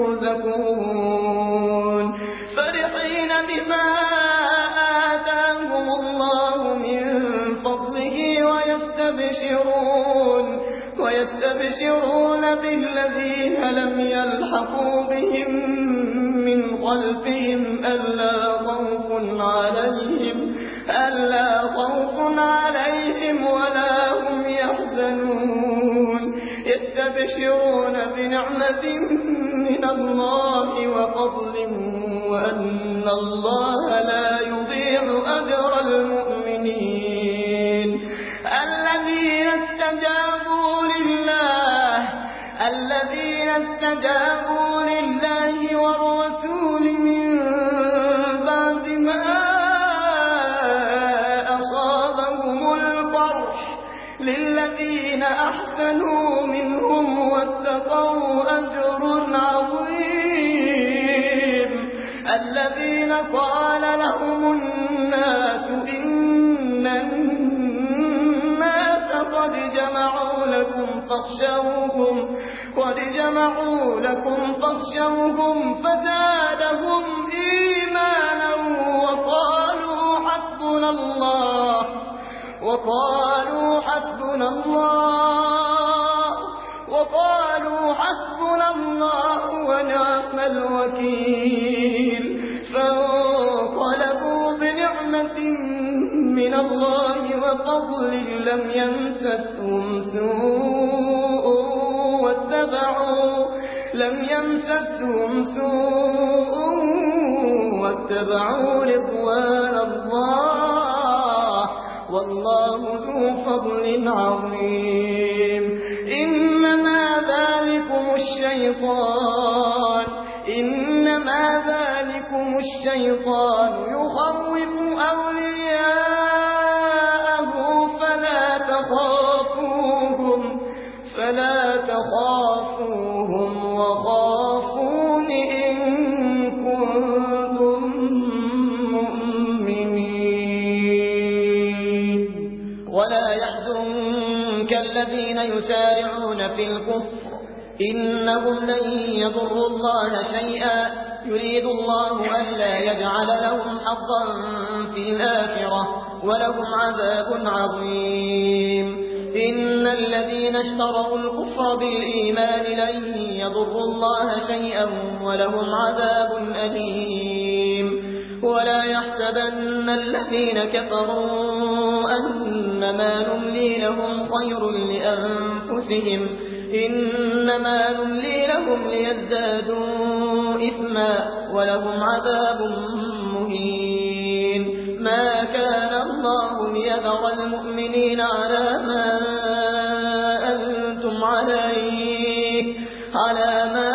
يرزقون فرحين بما آتاهم الله من فضله ويستبشرون ويستبشرون بالذين لم يلحقوا بهم من خلفهم ألا خوف عليهم ألا خوف عليهم ولا هم يحزنون يستبشرون بنعمة من الله وفضل وأن الله لا يضيع أجر المؤمنين الذين استجابوا لله الذين استجابوا لله والرسول من بعد ما أصابهم القرح للذين أحسنوا منهم واتقوا أجر عظيم الذين قال لهم الناس إن الناس قد جمعوا لكم فاخشوهم قد جمعوا لكم فاخشوهم فزادهم إيمانا وقالوا حسبنا الله وقالوا حسبنا الله وقالوا حسبنا الله ونعم الوكيل من الله وفضل لم يمسسهم سوء واتبعوا لم يمسسهم سوء واتبعوا رضوان الله والله ذو فضل عظيم. إنما ذلكم الشيطان إنما ذلكم الشيطان يخوف أولياءه فلا تخافوهم فلا تخافوهم وخافون إن كنتم مؤمنين. ولا يحزنك الذين يسارعون في الكفر إنهم لن يضروا الله شيئا يريد الله ألا يجعل لهم حظا في الآخرة ولهم عذاب عظيم. إن الذين اشتروا الكفر بالإيمان لن يضروا الله شيئا ولهم عذاب أليم. ولا يحسبن الذين كفروا أنما نملي لهم خير لأنفسهم إنما نملي لهم ليزدادوا إثما ولهم عذاب مهين. ما كان الله ليذر المؤمنين على ما أنتم عليه على ما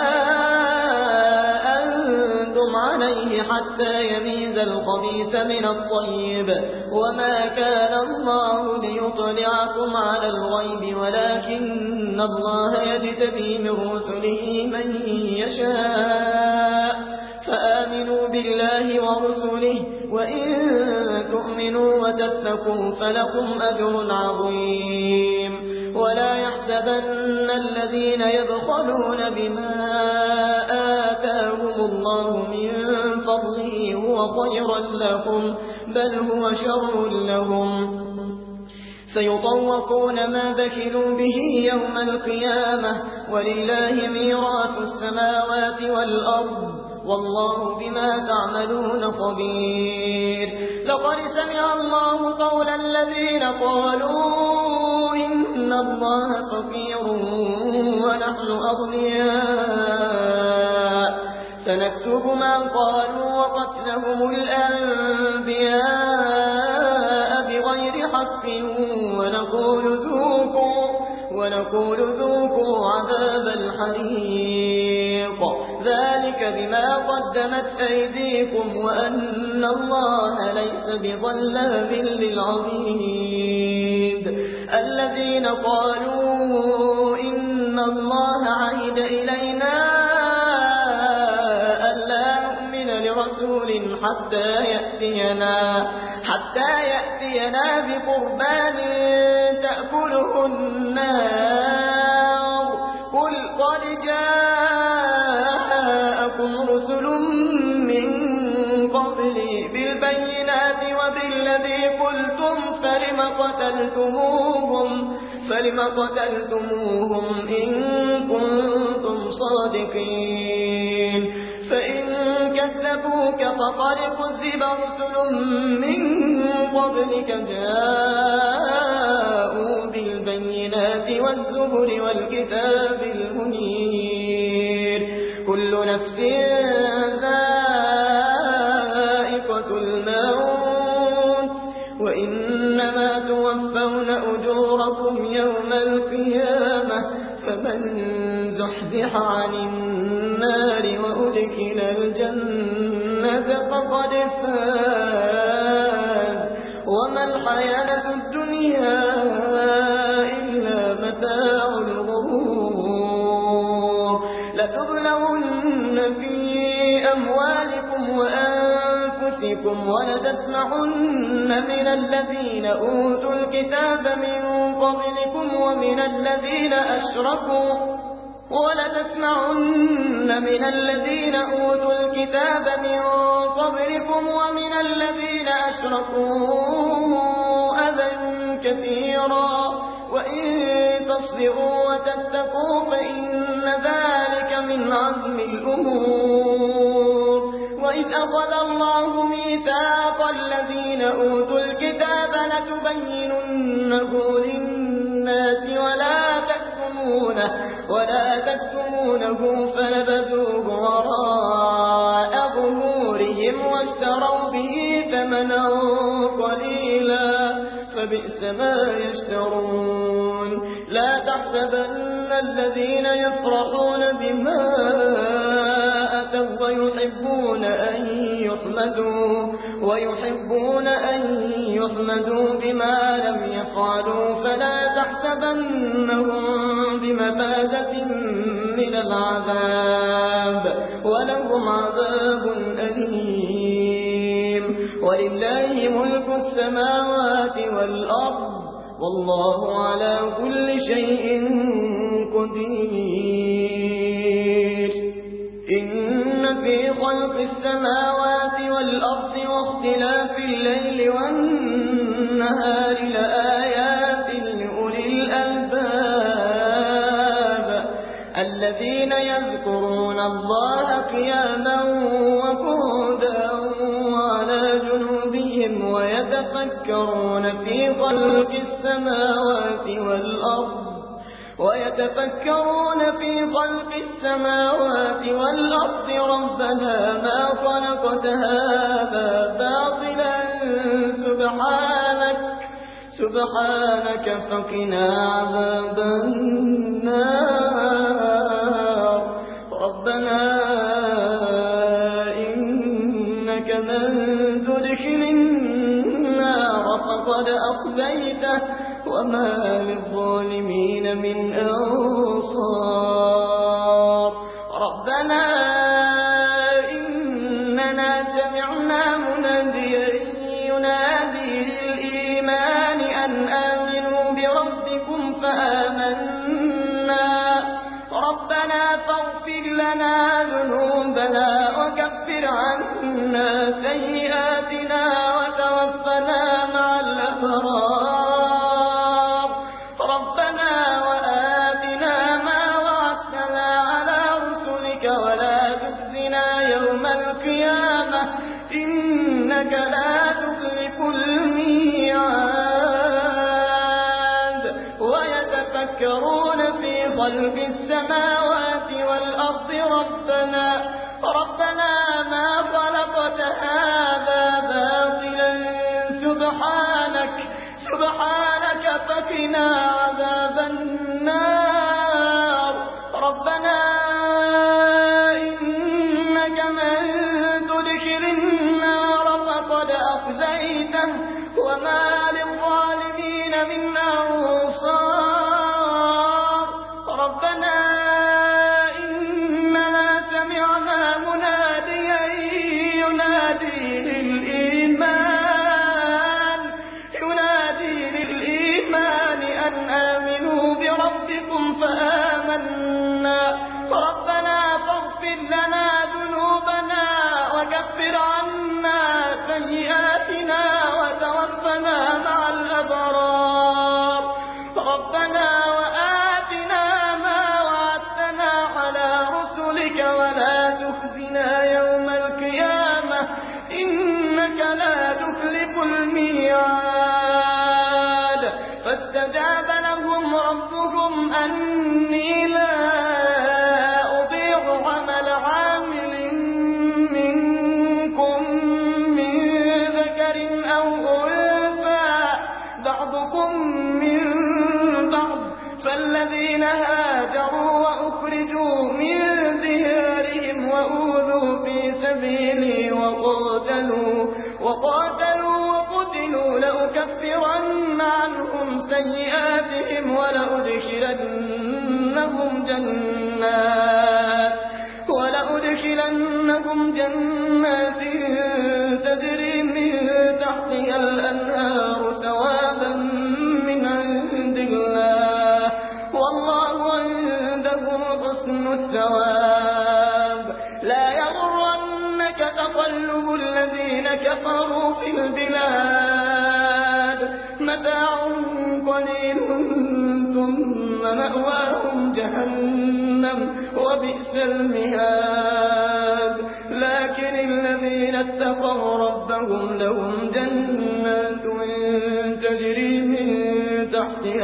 أنتم عليه حتى يميز الخبيث من الطيب وما كان الله ليطلعكم على الغيب ولكن الله يجتبي من رسله من يشاء فآمنوا بالله ورسله وإن تؤمنوا وتتقوا فلكم أجر عظيم. ولا يحسبن الذين يبخلون بما آتاهم الله من فضله هو خيرا لهم بل هو شر لهم سيطوقون ما بخلوا به يوم القيامة ولله ميراث السماوات والأرض والله بما تعملون خبير. لقد سمع الله قول الذين قالوا إن الله فقير ونحن أغنياء سنكتب ما قالوا وقتلهم الأنبياء بغير حق ونقول ذوقوا ونقول ذوقوا عذاب الحريق ذلك بما قدمت أيديكم وأن الله ليس بظلام للعبيد. الذين قالوا إن الله عهد إلينا ألا نؤمن لرسول حتى يأتينا حتى يأتينا بقربان تأكله النار قل قد جاءكم رسل من قبلي بالبينات وبالذي قلتم فلم قتلتموهم فلم قتلتموهم إن كنتم صادقين. فإن كذبوك فقد كذب رسل من قبلك جاءوا بالبينات والزبر والكتاب المنير كل نفس ذائقة الموت وإنما توفون أجوركم يوم القيامة فمن زحزح عن النار وأدخل الجنة فقد فاز وما الحياة الدنيا إلا متاع الغرور. لتبلغن في أموالكم وأنفسكم ولتسمعن من الذين أوتوا الكتاب من قبلكم ومن الذين أشركوا ولتسمعن من الذين أوتوا الكتاب من قبلكم ومن الذين أشركوا أذى كثيرا وإن تصبروا وتتقوا فإن ذلك من عزم الأمور. وإذ أخذ الله ميثاق الذين أوتوا الكتاب تبيننه للناس ولا تكتمونه, ولا تكتمونه فنبذوه وراء ظهورهم واشتروا به ثمنا قليلا فبئس ما يشترون. لا تحسبن الذين يفرحون بما أتوا ويحبون أن يحمدوا ويحبون أن يحمدوا بما لم يفعلوا فلا تحسبنهم بمفازة من العذاب ولهم عذاب أليم. ولله ملك السماوات والأرض والله على كل شيء قدير. إن في خلق السماوات والأرض واختلاف الليل والنهار لآيات لأولي الألباب الذين يذكرون الله قياما وقعودا وعلى جنوبهم ويتفكرون في خلق السماوات والأرض ويتفكرون في خلق السماوات والأرض ربنا ما خلقت هذا باطلا سبحانك سبحانك فقنا عذاب النار. ربنا إنك من تدخل النار فقد أخزيته وما للظالمين من أنصار. ربنا إننا سمعنا مناديا ينادي للإيمان أن آمنوا بربكم فآمنا ربنا فاغفر لنا ذنوبنا وكفر عنا سيئاتنا وتوفنا مع الأبرار. ربنا وآتنا ما وعدتنا على رسلك ولا تخزنا يوم القيامة إنك لا تخلف الميعاد. ويتفكرون في خلق السماوات والأرض ربنا ربنا ما خلقت هذا باطلا سبحانك سبحانك فقنا عذاب النار. ربنا إنك من تدخل النار فقد أخزيته وما للظالمين من أنصار. ربنا إننا سمعنا مناديا ينادي للإيمان ينادي للإيمان أن آمنوا بربكم فآمنا ربنا فاغفر لنا ذنوبنا وكفر عنا سيئاتنا وتوفنا مع الأبرار. ربنا وآتنا ما وعدتنا على رسلك ولا تخزنا يوم القيامة إنك لا تخلف الميعاد. فاستجاب لهم ربهم أني لا أضيع عمل عامل منكم من ذكر أو أنثى بعضكم من بعض فالذين هاجروا وأخرجوا من ديارهم وأوذوا في سبيلي وقاتلوا وقاتلوا وقتلوا لأكفرن عنهم سيئاتهم ولأدخلنهم جنات ولأدخلنهم جنات تجري من تحتها الأنهار ثوابا من عند الله والله عنده حسن الثواب. لا يغرنك تقلب الذين كفروا في البلاد متاع قليل ثم مأواهم جهنم وبئس المهاد. لكن الذين اتقوا ربهم لهم جنات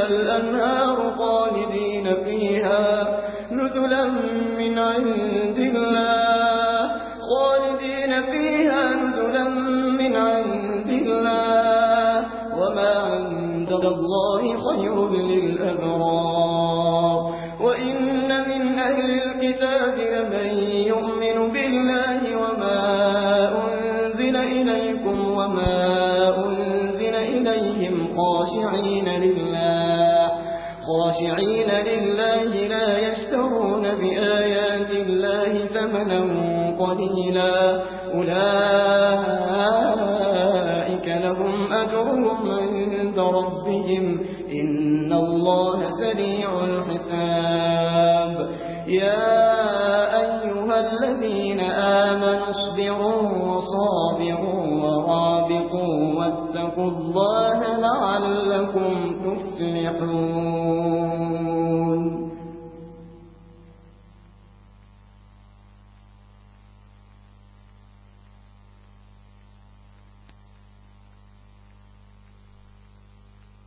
الأنهار خالدين فيها نزلا من عند الله خالدين فيها نزلا من عند الله وما عند الله خير للأبرار وإن من أهل الكتاب لمن يؤمن بالله وما أنزل إليكم وما أنزل إليهم خاشعين لله خاشعين لله لا يشترون بآيات الله ثمنا قليلا أولئك لهم أجرهم عند ربهم إن الله سريع الحساب يا أيها الذين آمنوا اصبروا وصابروا ورابطوا واتقوا الله لعلكم تفلحون